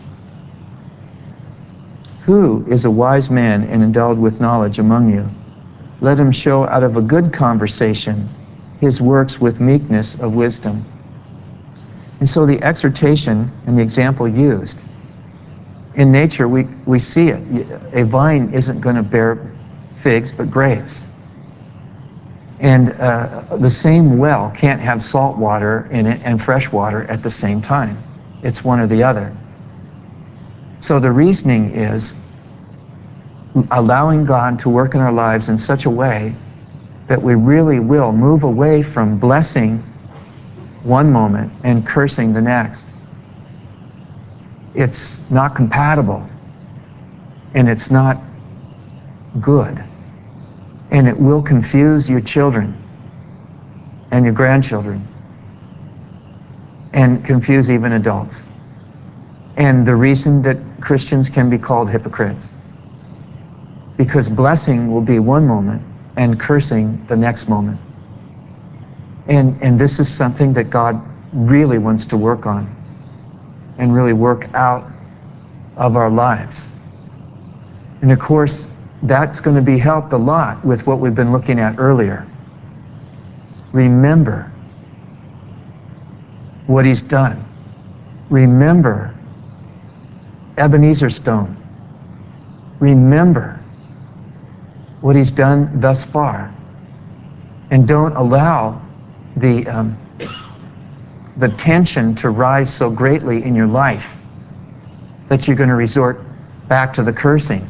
Who is a wise man and endowed with knowledge among you? Let him show out of a good conversation his works with meekness of wisdom. And so the exhortation and the example used, in nature we, we see it. A vine isn't going to bear figs but grapes. And uh, the same well can't have salt water in it and fresh water at the same time. It's one or the other. So the reasoning is allowing God to work in our lives in such a way that we really will move away from blessing one moment and cursing the next. It's not compatible, and it's not good, and it will confuse your children and your grandchildren, and confuse even adults. And the reason that Christians can be called hypocrites, because blessing will be one moment and cursing the next moment. And, and this is something that God really wants to work on and really work out of our lives. And of course, that's going to be helped a lot with what we've been looking at earlier. Remember what he's done. Remember Ebenezer Stone. Remember what he's done thus far. And don't allow the, um, the tension to rise so greatly in your life that you're going to resort back to the cursing.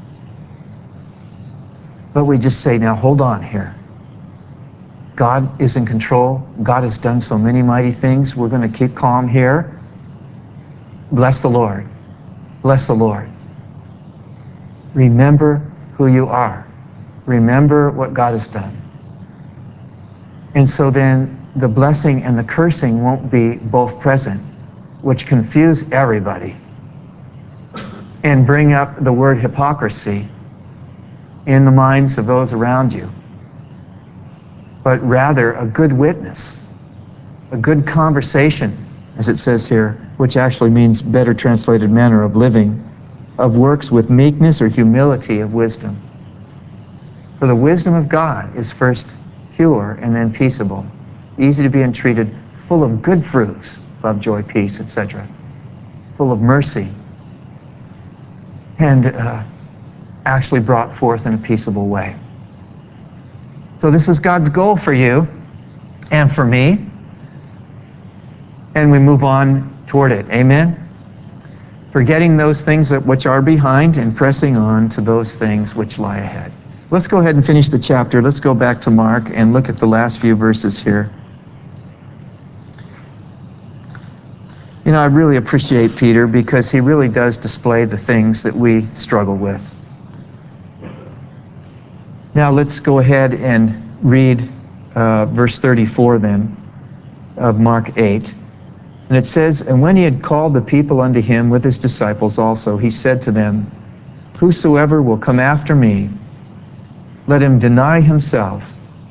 But we just say, now hold on here. God is in control. God has done so many mighty things. We're going to keep calm here. Bless the Lord. Bless the Lord. Remember who you are. Remember what God has done. And so then the blessing and the cursing won't be both present, which confuse everybody and bring up the word hypocrisy in the minds of those around you. But rather a good witness, a good conversation, as it says here, which actually means better translated manner of living, of works with meekness or humility of wisdom. For the wisdom of God is first pure and then peaceable, easy to be entreated, full of good fruits, love, joy, peace, et cetera, full of mercy. And uh, actually brought forth in a peaceable way. So this is God's goal for you and for me. And we move on toward it. Amen? Forgetting those things that which are behind and pressing on to those things which lie ahead. Let's go ahead and finish the chapter. Let's go back to Mark and look at the last few verses here. You know, I really appreciate Peter because he really does display the things that we struggle with. Now let's go ahead and read uh, verse thirty-four then of Mark eight. And it says, "And when he had called the people unto him with his disciples also, he said to them, Whosoever will come after me, let him deny himself."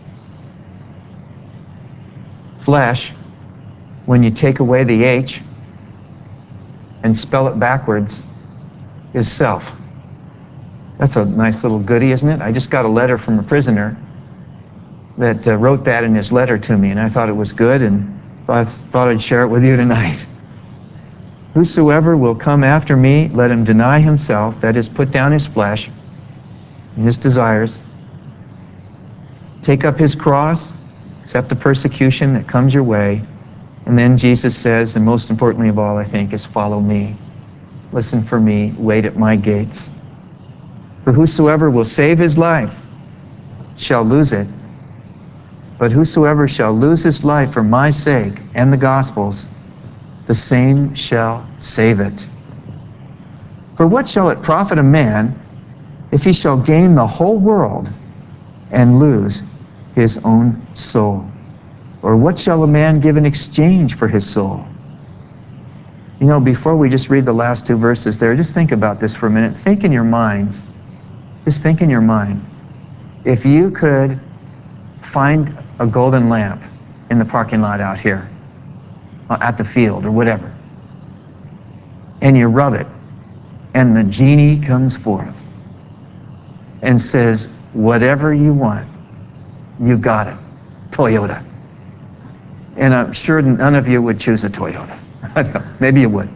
Flesh, when you take away the H and spell it backwards, is self. That's a nice little goodie, isn't it? I just got a letter from a prisoner that uh, wrote that in his letter to me, and I thought it was good, and I thought I'd share it with you tonight. "Whosoever will come after me, let him deny himself," that is, put down his flesh and his desires, take up his cross, accept the persecution that comes your way, and then Jesus says, and most importantly of all, I think, is follow me. Listen for me, wait at my gates. "For whosoever will save his life shall lose it, but whosoever shall lose his life for my sake and the gospel's, the same shall save it. For what shall it profit a man if he shall gain the whole world and lose his own soul? Or what shall a man give in exchange for his soul?" You know, before we just read the last two verses there, just think about this for a minute. Think in your minds. Just think in your mind. If you could find a golden lamp in the parking lot out here, at the field or whatever, and you rub it, and the genie comes forth and says, "Whatever you want, you got it. Toyota." And I'm sure none of you would choose a Toyota. Maybe you would.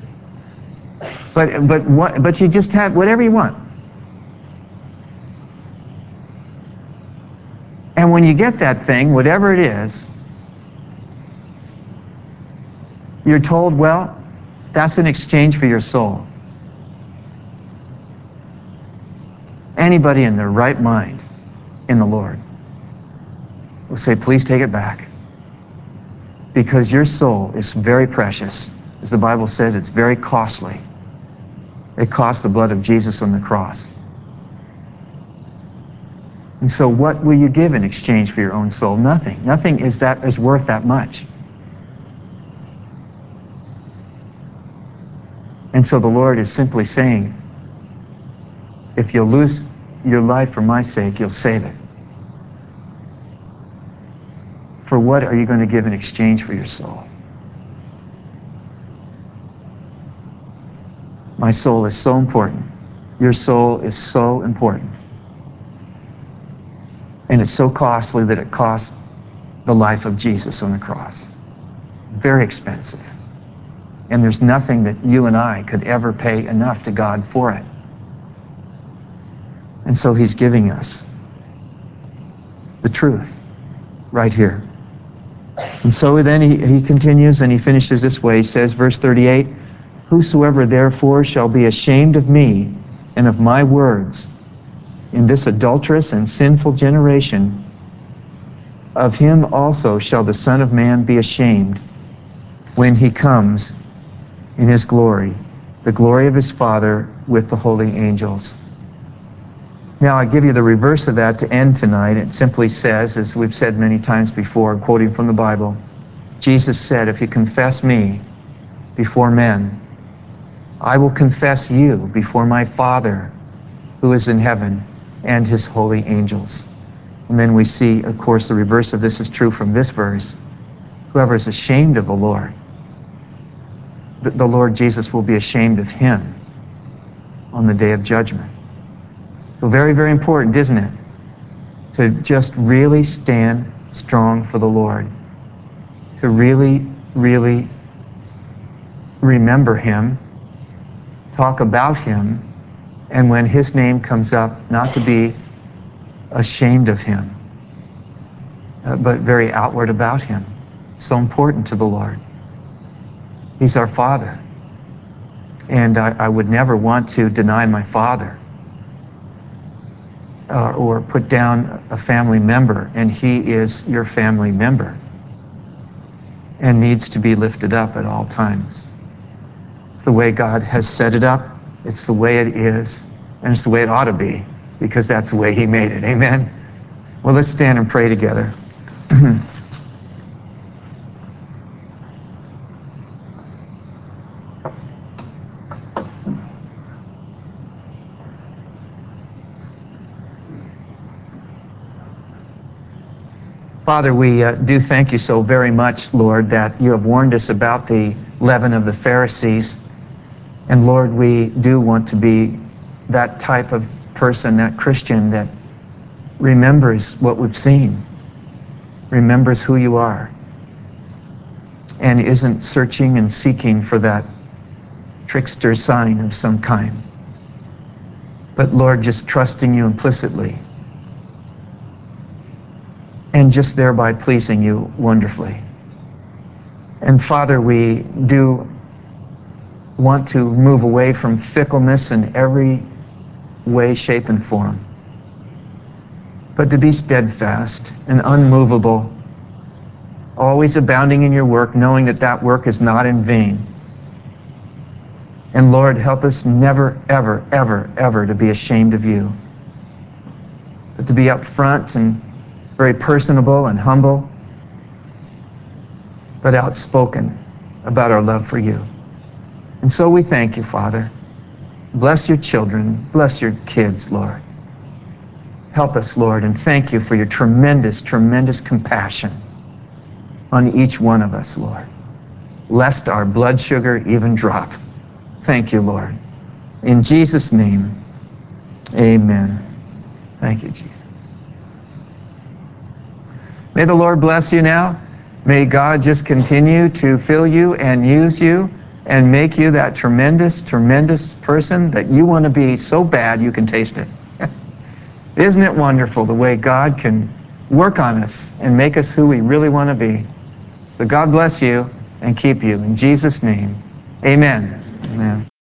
But but what? But you just have whatever you want. And when you get that thing, whatever it is, you're told, well, that's in exchange for your soul. Anybody in their right mind in the Lord will say, please take it back. Because your soul is very precious. As the Bible says, it's very costly. It cost the blood of Jesus on the cross. And so what will you give in exchange for your own soul? Nothing. Nothing is that is worth that much. And so the Lord is simply saying, if you'll lose your life for my sake, you'll save it. For what are you going to give in exchange for your soul? My soul is so important. Your soul is so important. And it's so costly that it cost the life of Jesus on the cross. Very expensive. And there's nothing that you and I could ever pay enough to God for it. And so he's giving us the truth right here. And so then he, he continues and he finishes this way. He says, verse thirty-eight, whosoever therefore shall be ashamed of me and of my words in this adulterous and sinful generation, of him also shall the Son of Man be ashamed when he comes in his glory, the glory of his Father with the holy angels. Now I give you the reverse of that to end tonight. It simply says, as we've said many times before, quoting from the Bible, Jesus said, if you confess me before men, I will confess you before my Father who is in heaven and his holy angels. And then we see, of course, the reverse of this is true from this verse. Whoever is ashamed of the Lord, the, the Lord Jesus will be ashamed of him on the day of judgment. So very, very important, isn't it? To just really stand strong for the Lord. To really, really remember him, talk about him, And when his name comes up, not to be ashamed of him, uh, but very outward about him. So important to the Lord. He's our Father. And I, I would never want to deny my Father uh, or put down a family member, and he is your family member and needs to be lifted up at all times. It's the way God has set it up. It's the way it is, and it's the way it ought to be, because that's the way he made it. Amen? Well, let's stand and pray together. Father, we uh, do thank you so very much, Lord, that you have warned us about the leaven of the Pharisees. And Lord, we do want to be that type of person, that Christian that remembers what we've seen, remembers who you are, and isn't searching and seeking for that trickster sign of some kind. But Lord, just trusting you implicitly, and just thereby pleasing you wonderfully. And Father, we do want to move away from fickleness in every way, shape, and form, but to be steadfast and unmovable, always abounding in your work, knowing that that work is not in vain. And Lord, help us never, ever, ever, ever to be ashamed of you, but to be upfront and very personable and humble, but outspoken about our love for you. And so we thank you, Father. Bless your children. Bless your kids, Lord. Help us, Lord, and thank you for your tremendous, tremendous compassion on each one of us, Lord, lest our blood sugar even drop. Thank you, Lord. In Jesus' name, amen. Thank you, Jesus. May the Lord bless you now. May God just continue to fill you and use you and make you that tremendous, tremendous person that you want to be so bad you can taste it. Isn't it wonderful the way God can work on us and make us who we really want to be? So God bless you and keep you. In Jesus' name, amen. Amen.